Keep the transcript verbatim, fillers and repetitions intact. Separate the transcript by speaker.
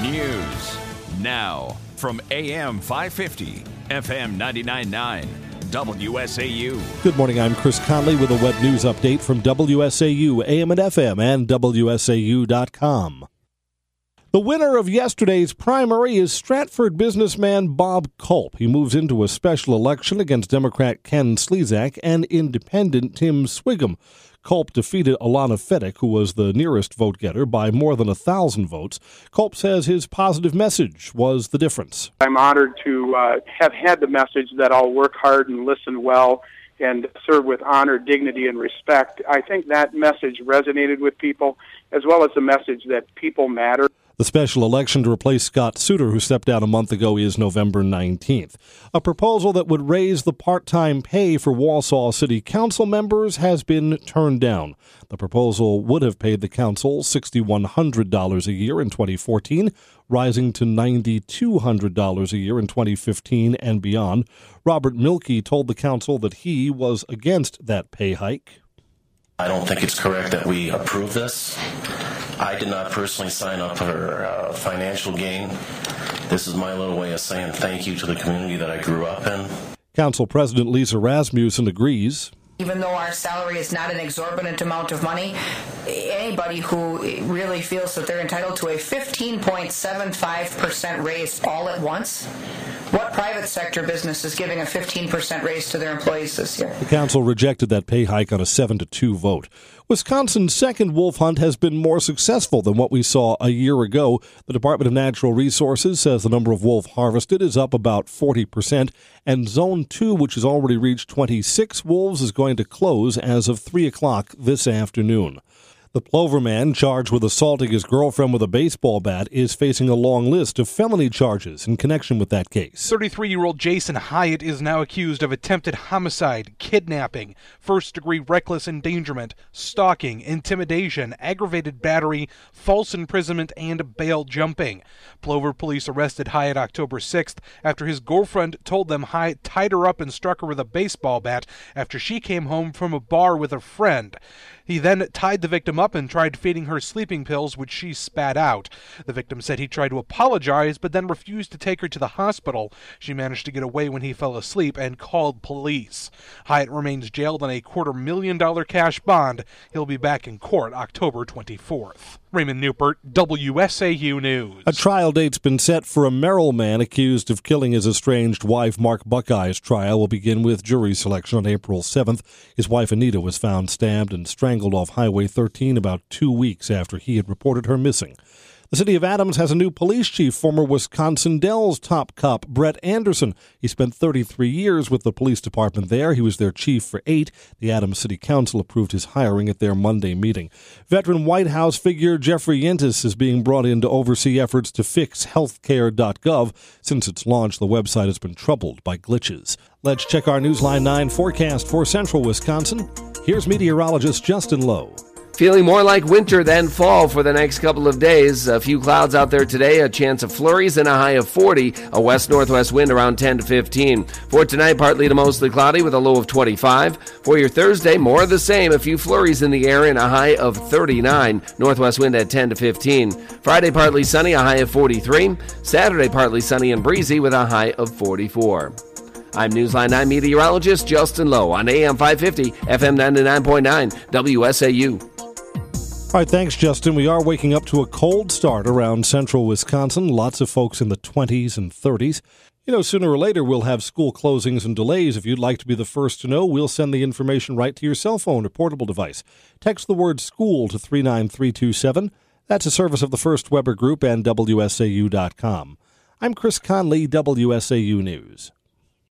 Speaker 1: News. Now, from A M five fifty, F M ninety-nine point nine, W S A U.
Speaker 2: Good morning, I'm Chris Conley with a web news update from W S A U, A M and F M, and W S A U dot com. The winner of yesterday's primary is Stratford businessman Bob Culp. He moves into a special election against Democrat Ken Slezak and Independent Tim Swigum. Culp defeated Alana Fedek, who was the nearest vote-getter, by more than a thousand votes. Culp says his positive message was the difference.
Speaker 3: I'm honored to uh, have had the message that I'll work hard and listen well and serve with honor, dignity, and respect. I think that message resonated with people, as well as the message that people matter.
Speaker 2: The special election to replace Scott Souter, who stepped down a month ago, is November nineteenth. A proposal that would raise the part-time pay for Wausau City Council members has been turned down. The proposal would have paid the council six thousand one hundred dollars a year in twenty fourteen, rising to nine thousand two hundred dollars a year in twenty fifteen and beyond. Robert Milkey told the council that he was against that pay hike.
Speaker 4: I don't think it's correct that we approve this. I did not personally sign up for uh, financial gain. This is my little way of saying thank you to the community that I grew up in.
Speaker 2: Council President Lisa Rasmussen agrees.
Speaker 5: Even though our salary is not an exorbitant amount of money, anybody who really feels that they're entitled to a fifteen point seven five percent raise all at once, what private sector business is giving a fifteen percent raise to their employees this year?
Speaker 2: The council rejected that pay hike on a seven to two vote. Wisconsin's second wolf hunt has been more successful than what we saw a year ago. The Department of Natural Resources says the number of wolf harvested is up about forty percent, and Zone two, which has already reached twenty-six wolves, is going to close as of three o'clock this afternoon. The Plover man, charged with assaulting his girlfriend with a baseball bat, is facing a long list of felony charges in connection with that case.
Speaker 6: thirty-three-year-old Jason Hyatt is now accused of attempted homicide, kidnapping, first-degree reckless endangerment, stalking, intimidation, aggravated battery, false imprisonment, and bail jumping. Plover police arrested Hyatt October sixth after his girlfriend told them Hyatt tied her up and struck her with a baseball bat after she came home from a bar with a friend. He then tied the victim up and tried feeding her sleeping pills, which she spat out. The victim said he tried to apologize, but then refused to take her to the hospital. She managed to get away when he fell asleep and called police. Hyatt remains jailed on a quarter million dollar cash bond. He'll be back in court October twenty-fourth. Raymond Newport, W S A U News.
Speaker 2: A trial date's been set for a Merrill man accused of killing his estranged wife. Mark Buckeye's trial will begin with jury selection on April seventh. His wife Anita was found stabbed and strangled off Highway thirteen about two weeks after he had reported her missing. The city of Adams has a new police chief, former Wisconsin Dells top cop Brett Anderson. He spent thirty-three years with the police department there. He was their chief for eight. The Adams City Council approved his hiring at their Monday meeting. Veteran White House figure Jeffrey Yentis is being brought in to oversee efforts to fix healthcare dot gov. Since its launch, the website has been troubled by glitches. Let's check our Newsline nine forecast for central Wisconsin. Here's meteorologist Justin Lowe.
Speaker 7: Feeling more like winter than fall for the next couple of days. A few clouds out there today, a chance of flurries and a high of forty, a west-northwest wind around ten to fifteen. For tonight, partly to mostly cloudy with a low of twenty-five. For your Thursday, more of the same, a few flurries in the air and a high of thirty-nine, northwest wind at ten to fifteen. Friday, partly sunny, a high of forty-three. Saturday, partly sunny and breezy with a high of forty-four. I'm Newsline nine meteorologist Justin Lowe on A M five fifty, F M ninety-nine point nine, W S A U.
Speaker 2: All right, thanks, Justin. We are waking up to a cold start around central Wisconsin. Lots of folks in the twenties and thirties. You know, sooner or later, we'll have school closings and delays. If you'd like to be the first to know, we'll send the information right to your cell phone or portable device. Text the word SCHOOL to three nine three two seven. That's a service of the First Weber Group and W S A U dot com. I'm Chris Conley, W S A U News.